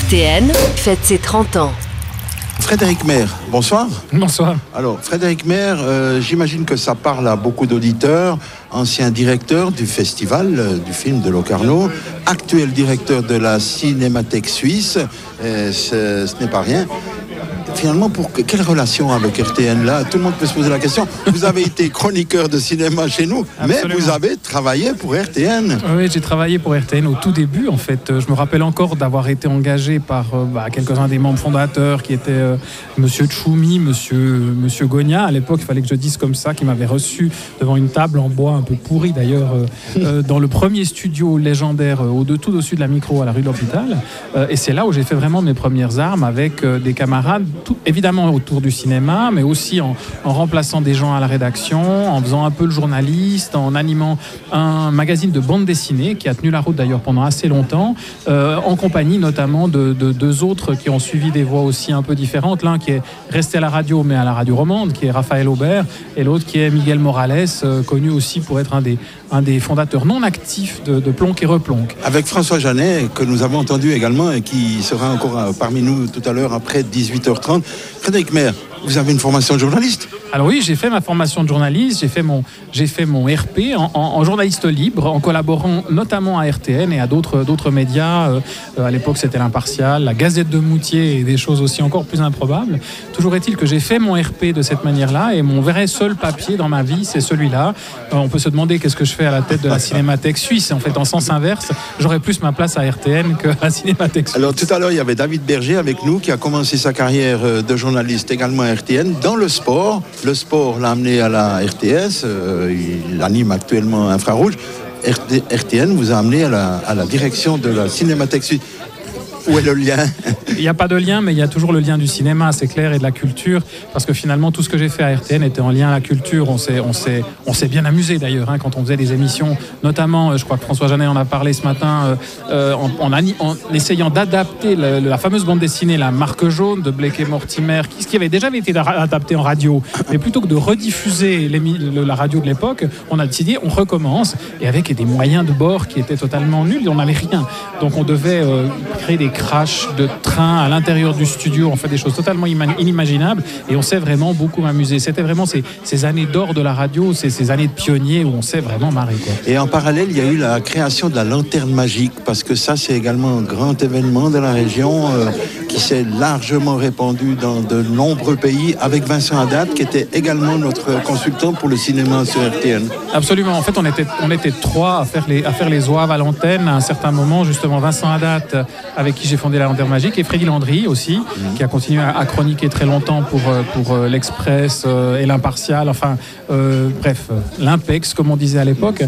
RTN fête ses 30 ans. Frédéric Maire, bonsoir. Bonsoir. Alors, Frédéric Maire, j'imagine que ça parle à beaucoup d'auditeurs. Ancien directeur du festival du film de Locarno, actuel directeur de la Cinémathèque suisse, ce n'est pas rien. Finalement, quelle relation avec RTN là? Tout le monde peut se poser la question. Vous avez été chroniqueur de cinéma chez nous, Absolument. Mais vous avez travaillé pour RTN. Oui, j'ai travaillé pour RTN au tout début. En fait, je me rappelle encore d'avoir été engagé par quelques-uns des membres fondateurs qui étaient Monsieur Tchoumi, Monsieur Gogna. À l'époque, il fallait que je dise comme ça, qui m'avait reçu devant une table en bois un peu pourrie d'ailleurs, dans le premier studio légendaire tout au-dessus de la micro à la rue de l'Hôpital. Et c'est là où j'ai fait vraiment mes premières armes avec des camarades. Évidemment autour du cinéma, mais aussi en remplaçant des gens à la rédaction, en faisant un peu le journaliste, en animant un magazine de bande dessinée qui a tenu la route d'ailleurs pendant assez longtemps, en compagnie notamment de deux autres qui ont suivi des voies aussi un peu différentes. L'un qui est resté à la radio, mais à la radio romande, qui est Raphaël Aubert, et l'autre qui est Miguel Morales, connu aussi pour être un des fondateurs non actifs de Plonk et Replonk. Avec François Janet, que nous avons entendu également et qui sera encore parmi nous tout à l'heure après 18h30. Frédéric Maire, vous avez une formation de journaliste? Alors oui, j'ai fait ma formation de journaliste, j'ai fait mon RP en journaliste libre, en collaborant notamment à RTN et à d'autres médias. À l'époque, c'était l'Impartial, la Gazette de Moutier et des choses aussi encore plus improbables. Toujours est-il que j'ai fait mon RP de cette manière-là et mon vrai seul papier dans ma vie, c'est celui-là. On peut se demander qu'est-ce que je fais à la tête de la Cinémathèque suisse. En fait, en sens inverse, j'aurais plus ma place à RTN que à la Cinémathèque suisse. Alors tout à l'heure, il y avait David Berger avec nous qui a commencé sa carrière de journaliste également à RTN dans le sport. Le sport l'a amené à la RTS, il anime actuellement Infrarouge. RTN vous a amené à la direction de la Cinémathèque suisse. Où est le lien? Il n'y a pas de lien, mais il y a toujours le lien du cinéma, c'est clair, et de la culture, parce que finalement, tout ce que j'ai fait à RTN était en lien à la culture. On s'est bien amusé d'ailleurs, quand on faisait des émissions, notamment, je crois que François Janet en a parlé ce matin, en essayant d'adapter la fameuse bande dessinée, la Marque jaune de Blake et Mortimer, qui avait déjà été adaptée en radio, mais plutôt que de rediffuser la radio de l'époque, on a décidé, on recommence, et avec des moyens de bord qui étaient totalement nuls, on n'avait rien. Donc on devait créer des crash de train à l'intérieur du studio, on fait des choses totalement inimaginables et on s'est vraiment beaucoup amusé. C'était vraiment ces années d'or de la radio, ces années de pionniers où on s'est vraiment marré, quoi. Et en parallèle, il y a eu la création de la lanterne magique, parce que ça, c'est également un grand événement de la région qui s'est largement répandu dans de nombreux pays, avec Vincent Haddad, qui était également notre consultant pour le cinéma sur RTN. Absolument. En fait, on était trois à faire les oeuvres à l'antenne à un certain moment. Justement, Vincent Haddad, avec qui j'ai fondé la Lanterne Magique, et Freddy Landry aussi, qui a continué à chroniquer très longtemps pour l'Express et l'Impartial, bref, l'Impex, comme on disait à l'époque.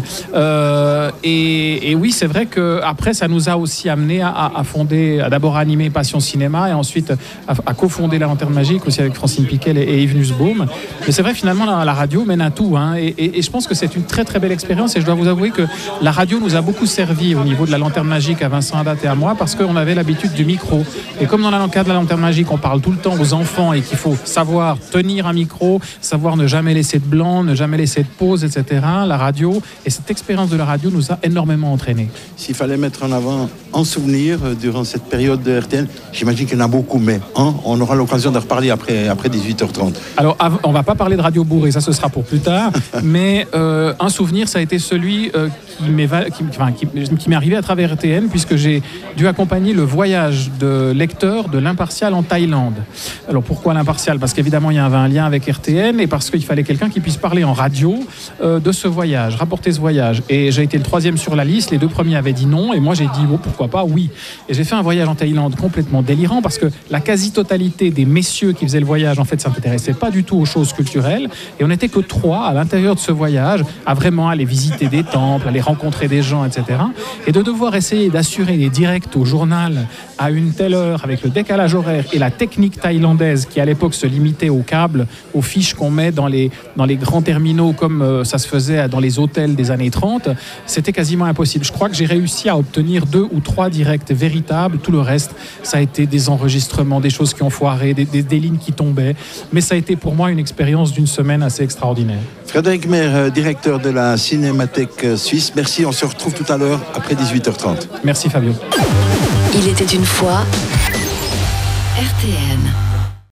Et oui, c'est vrai qu'après, ça nous a aussi amené à fonder, à d'abord animer Passion Cinéma, et ensuite à cofonder la Lanterne Magique, aussi avec Francine Piquel et Yves Nussbaum. Mais c'est vrai, finalement, la radio mène à tout. Et je pense que c'est une très, très belle expérience, et je dois vous avouer que la radio nous a beaucoup servi au niveau de la Lanterne Magique à Vincent Haddad et à moi, parce qu'on avait l'habitude du micro. Et comme dans le cadre de la Lanterne Magique, on parle tout le temps aux enfants et qu'il faut savoir tenir un micro, savoir ne jamais laisser de blanc, ne jamais laisser de pause, etc. La radio, et cette expérience de la radio nous a énormément entraînés. S'il fallait mettre en avant un souvenir durant cette période de RTN, j'imagine qu'il y en a beaucoup, mais on aura l'occasion de reparler après 18h30. Alors, on va pas parler de Radio Bourré, ça ce sera pour plus tard, mais un souvenir, ça a été celui qui m'est arrivé à travers RTN, puisque j'ai dû accompagner le voyage de lecteur de l'Impartial en Thaïlande. Alors pourquoi l'Impartial? Parce qu'évidemment il y avait un lien avec RTN, et parce qu'il fallait quelqu'un qui puisse parler en radio de ce voyage, rapporter ce voyage. Et j'ai été le troisième sur la liste, les deux premiers avaient dit non, et moi j'ai dit pourquoi pas, oui. Et j'ai fait un voyage en Thaïlande complètement délirant, parce que la quasi-totalité des messieurs qui faisaient le voyage, en fait, s'intéressaient pas du tout aux choses culturelles, et on n'était que trois à l'intérieur de ce voyage, à vraiment aller visiter des temples, aller rencontrer des gens, etc. Et de devoir essayer d'assurer les directs au journal à une telle heure, avec le décalage horaire et la technique thaïlandaise qui à l'époque se limitait aux câbles, aux fiches qu'on met dans les grands terminaux comme ça se faisait dans les hôtels des années 30, c'était quasiment impossible. Je crois que j'ai réussi à obtenir 2 ou 3 directs véritables. Tout le reste, ça a été des enregistrements, des choses qui ont foiré, des lignes qui tombaient. Mais ça a été pour moi une expérience d'une semaine assez extraordinaire. Frédéric Maire, directeur de la Cinémathèque suisse. Merci, on se retrouve tout à l'heure après 18h30. Merci Fabio. Il était une fois RTN.